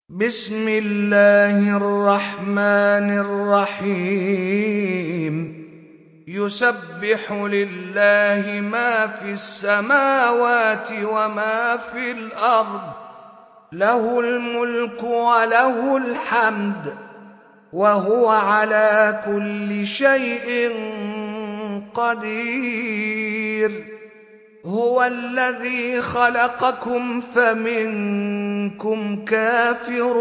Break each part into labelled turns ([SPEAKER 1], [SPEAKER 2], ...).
[SPEAKER 1] بسم الله الرحمن الرحيم يسبح لله ما في السماوات وما في الأرض له الملك وله الحمد وهو على كل شيء قدير هو الذي خلقكم فمنكم كافر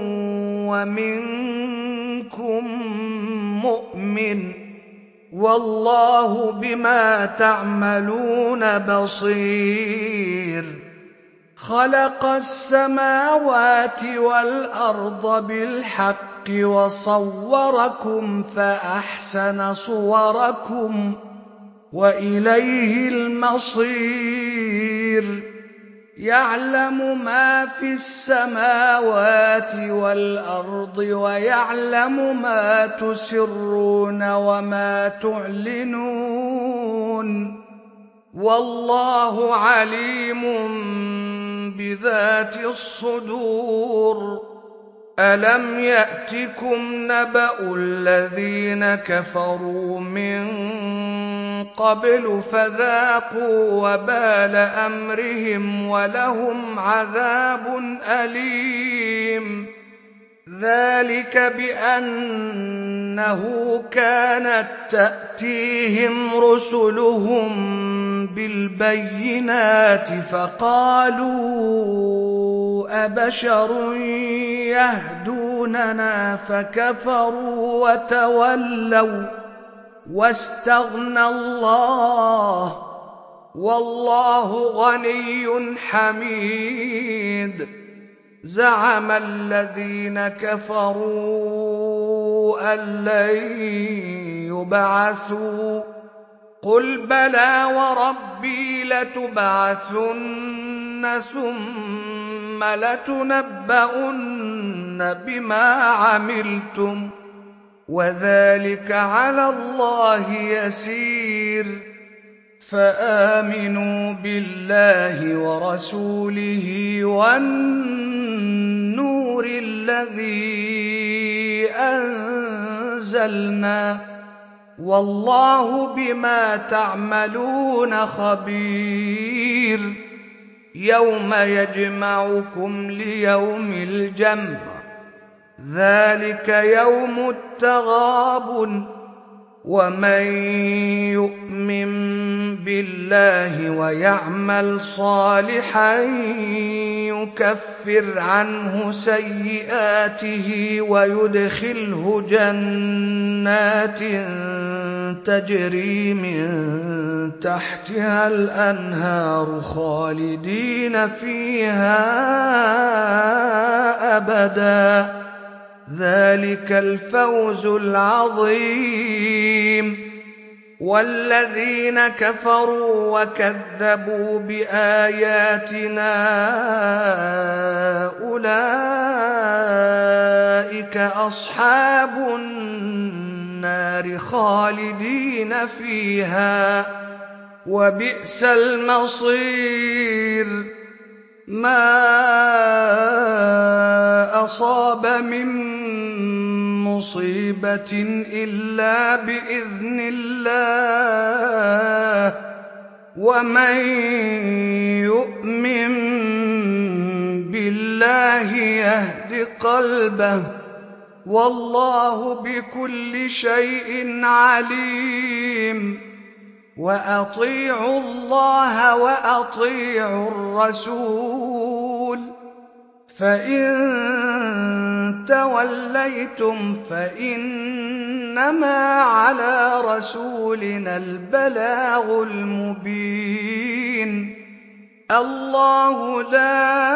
[SPEAKER 1] ومنكم مؤمن والله بما تعملون بصير خلق السماوات والأرض بالحق وصوركم فأحسن صوركم وإليه المصير يعلم ما في السماوات والأرض ويعلم ما تسرون وما تعلنون والله عليم بذات الصدور ألم يأتكم نبأ الذين كفروا من قبل فذاقوا وبال أمرهم ولهم عذاب أليم ذلك بأنه كانت تأتيهم رسلهم بالبينات فقالوا أبشر يهدوننا فكفروا وتولوا واستغنى الله والله غني حميد زعم الذين كفروا أن لن يبعثوا قل بلى وربي لتبعثن ثم لتنبؤن بما عملتم وذلك على الله يسير فآمنوا بالله ورسوله والنور الذي أنزلنا والله بما تعملون خبير يوم يجمعكم ليوم الجمع ذلك يوم التغابن ومن يؤمن بالله ويعمل صالحا يكفر عنه سيئاته ويدخله جنات تجري من تحتها الأنهار خالدين فيها أبدا ذلك الفوز العظيم والذين كفروا وكذبوا بآياتنا أولئك أصحاب النار خالدين فيها وبئس المصير ما أصاب من مصيبة إلا بإذن الله ومن يؤمن بالله يهد قلبه والله بكل شيء عليم وأطيعوا الله وأطيعوا الرسول فإن توليتم فإنما على رسولنا البلاغ المبين الله لا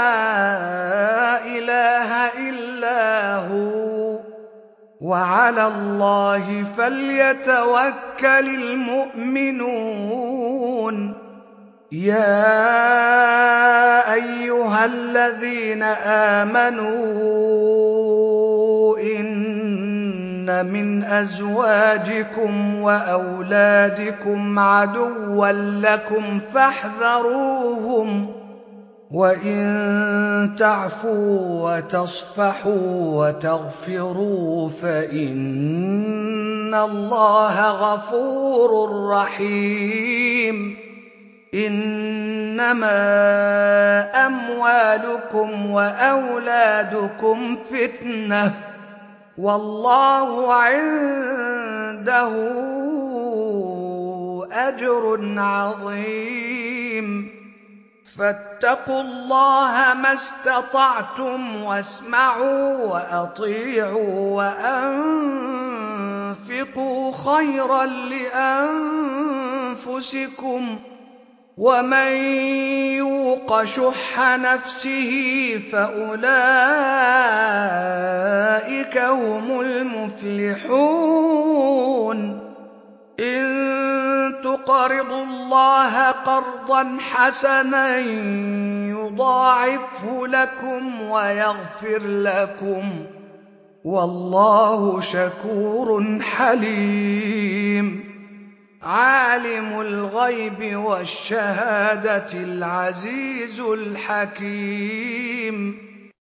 [SPEAKER 1] إله إلا هو وعلى الله فليتوكل المؤمنون يا أيها الذين آمنوا إن من أزواجكم وأولادكم عدوا لكم فاحذروهم وَإِن تَعْفُوا وَتَصْفَحُوا وَتَغْفِرُوا فَإِنَّ اللَّهَ غَفُورٌ رَّحِيمٌ. إِنَّمَا أَمْوَالُكُمْ وَأَوْلَادُكُمْ فِتْنَةٌ وَاللَّهُ عِندَهُ أَجْرٌ عَظِيمٌ. فَاتَّقُوا اللَّهَ مَا اسْتَطَعْتُمْ وَاسْمَعُوا وَأَطِيعُوا وَأَنفِقُوا خَيْرًا لِّأَنفُسِكُمْ ۗ وَمَن يُوقَ شُحَّ نَفْسِهِ فَأُولَٰئِكَ هُمُ الْمُفْلِحُونَ. إِن تُقْرِضُوا اللَّهَ قَرْضًا حَسَنًا يُضَاعِفْهُ لَكُمْ وَيَغْفِرْ لَكُمْ ۚ وَاللَّهُ شَكُورٌ حَلِيمٌ. عَالِمُ الْغَيْبِ وَالشَّهَادَةِ الْعَزِيزُ الْحَكِيمُ.